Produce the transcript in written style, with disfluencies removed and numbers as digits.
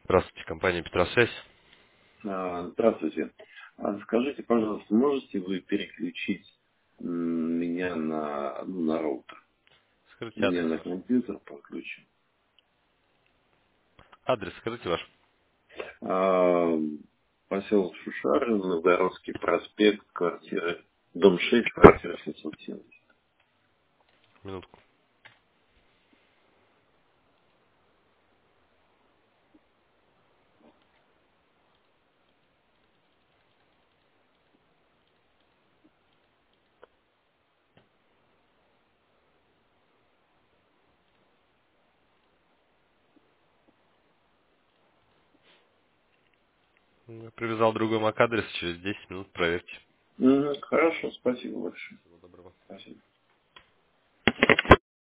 Здравствуйте, компания Петросвязь. Здравствуйте. Скажите, пожалуйста, можете вы переключить меня на роутер? У Скажите меня адрес на ваш. компьютер подключен. Адрес скажите ваш. А, Поселок Шушары, Новгородский проспект, квартира, дом 6, квартира 770. Минутку. Я привязал другой MAC адрес, через 10 минут проверьте. Хорошо, спасибо большое. Всего доброго. Спасибо.